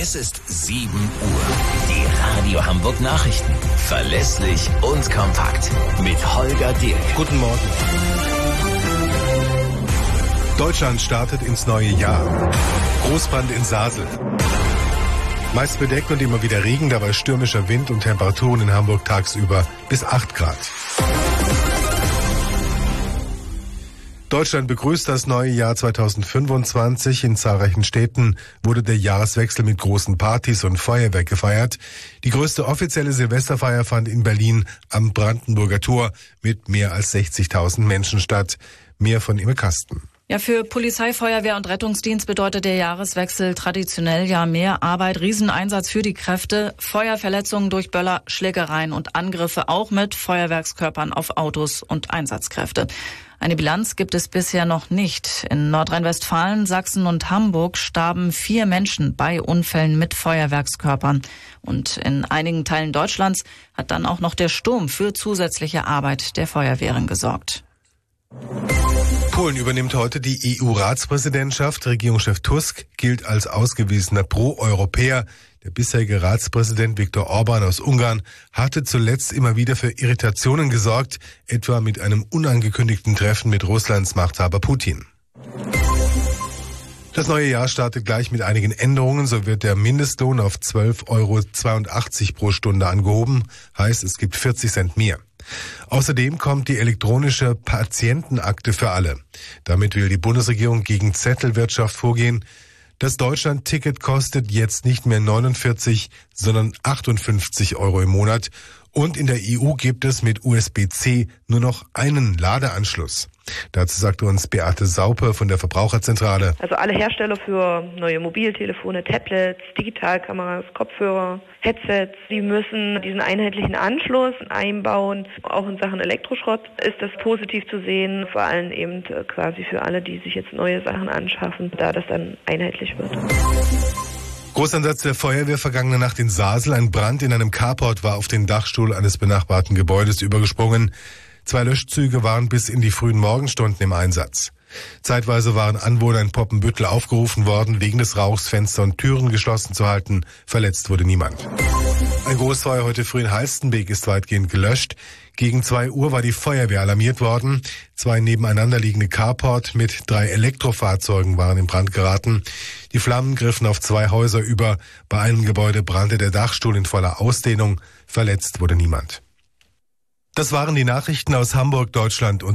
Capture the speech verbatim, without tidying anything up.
Es ist sieben Uhr. Die Radio Hamburg Nachrichten. Verlässlich und kompakt. Mit Holger Dirk. Guten Morgen. Deutschland startet ins neue Jahr. Großbrand in Sasel. Meist bedeckt und immer wieder Regen, dabei stürmischer Wind und Temperaturen in Hamburg tagsüber bis acht Grad. Deutschland begrüßt das neue Jahr zweitausendfünfundzwanzig. In zahlreichen Städten wurde der Jahreswechsel mit großen Partys und Feuerwerk gefeiert. Die größte offizielle Silvesterfeier fand in Berlin am Brandenburger Tor mit mehr als sechzigtausend Menschen statt. Mehr von Imme Kasten. Ja, für Polizei, Feuerwehr und Rettungsdienst bedeutet der Jahreswechsel traditionell ja mehr Arbeit, Rieseneinsatz für die Kräfte, Feuerverletzungen durch Böller, Schlägereien und Angriffe, auch mit Feuerwerkskörpern auf Autos und Einsatzkräfte. Eine Bilanz gibt es bisher noch nicht. In Nordrhein-Westfalen, Sachsen und Hamburg starben vier Menschen bei Unfällen mit Feuerwerkskörpern. Und in einigen Teilen Deutschlands hat dann auch noch der Sturm für zusätzliche Arbeit der Feuerwehren gesorgt. Polen übernimmt heute die E U-Ratspräsidentschaft. Regierungschef Tusk gilt als ausgewiesener Pro-Europäer. Der bisherige Ratspräsident Viktor Orban aus Ungarn hatte zuletzt immer wieder für Irritationen gesorgt, etwa mit einem unangekündigten Treffen mit Russlands Machthaber Putin. Das neue Jahr startet gleich mit einigen Änderungen. So wird der Mindestlohn auf zwölf Euro zweiundachtzig pro Stunde angehoben. Heißt, es gibt vierzig Cent mehr. Außerdem kommt die elektronische Patientenakte für alle. Damit will die Bundesregierung gegen Zettelwirtschaft vorgehen. Das Deutschland-Ticket kostet jetzt nicht mehr neunundvierzig, sondern achtundfünfzig Euro im Monat. Und in der E U gibt es mit U S B C nur noch einen Ladeanschluss. Dazu sagte uns Beate Saupe von der Verbraucherzentrale. Also alle Hersteller für neue Mobiltelefone, Tablets, Digitalkameras, Kopfhörer, Headsets, die müssen diesen einheitlichen Anschluss einbauen. Auch in Sachen Elektroschrott ist das positiv zu sehen, vor allem eben quasi für alle, die sich jetzt neue Sachen anschaffen, da das dann einheitlich wird. Großeinsatz der Feuerwehr vergangene Nacht in Sasel. Ein Brand in einem Carport war auf den Dachstuhl eines benachbarten Gebäudes übergesprungen. Zwei Löschzüge waren bis in die frühen Morgenstunden im Einsatz. Zeitweise waren Anwohner in Poppenbüttel aufgerufen worden, wegen des Rauchs Fenster und Türen geschlossen zu halten. Verletzt wurde niemand. Ein Großfeuer heute früh in Halstenbek ist weitgehend gelöscht. Gegen zwei Uhr war die Feuerwehr alarmiert worden. Zwei nebeneinander liegende Carport mit drei Elektrofahrzeugen waren in Brand geraten. Die Flammen griffen auf zwei Häuser über. Bei einem Gebäude brannte der Dachstuhl in voller Ausdehnung. Verletzt wurde niemand. Das waren die Nachrichten aus Hamburg, Deutschland und